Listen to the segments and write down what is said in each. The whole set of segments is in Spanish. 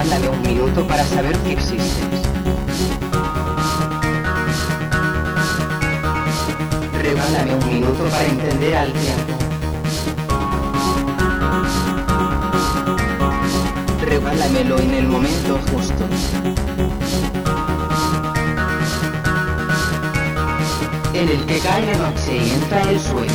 Regálame un minuto para saber que existes. Regálame un minuto para entender al tiempo. Regálamelo en el momento justo. En el que cae la noche y entra el sueño.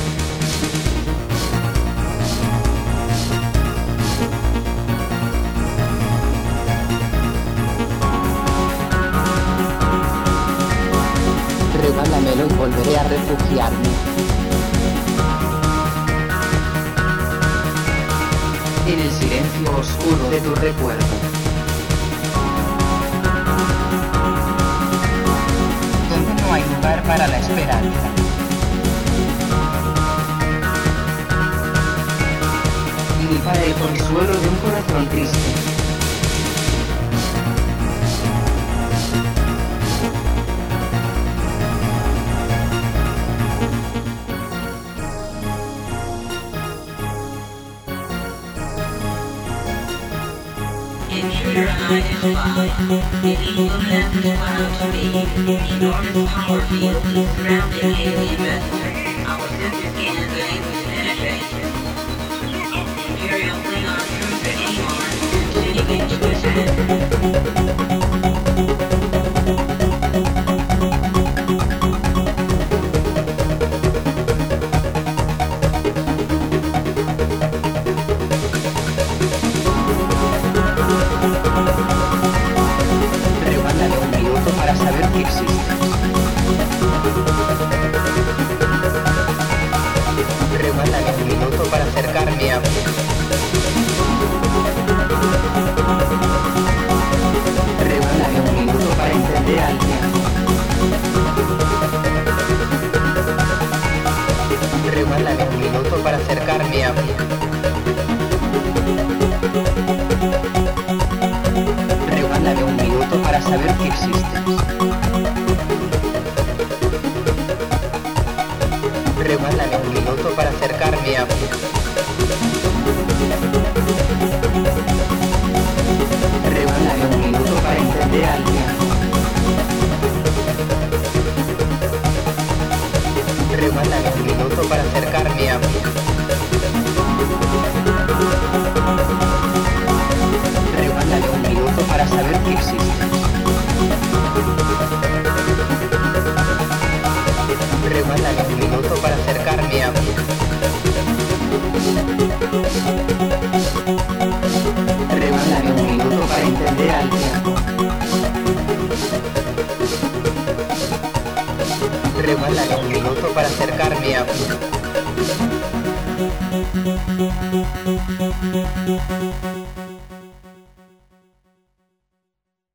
Regálamelo y volveré a refugiarme. En el silencio oscuro de tu recuerdo. Donde no hay lugar para la esperanza. Ni para el consuelo de un corazón triste. Intruder identified. Illegal left found to be. Enormous power field surrounding alien vessel. Our sensor scanners are able to penetrate. Imperial Klingon cruiser AIM continuing to attack. Regálame un minuto para saber que existes. Regálame un minuto para acercarme a ti. Regálame un minuto para entender al tiempo. Regálame un minuto para acercarme a ti. Regálame un minuto para saber que existes. Regálame un minuto para acercarme a ti. Regálame un minuto para entender al tiempo. Regálame un minuto para acercarme a ti. Regálame un minuto para saber que existes. Regálame un minuto para acercarme a ti. Regálame un minuto para entender al tiempo. Regálame un minuto para acercarme a ti.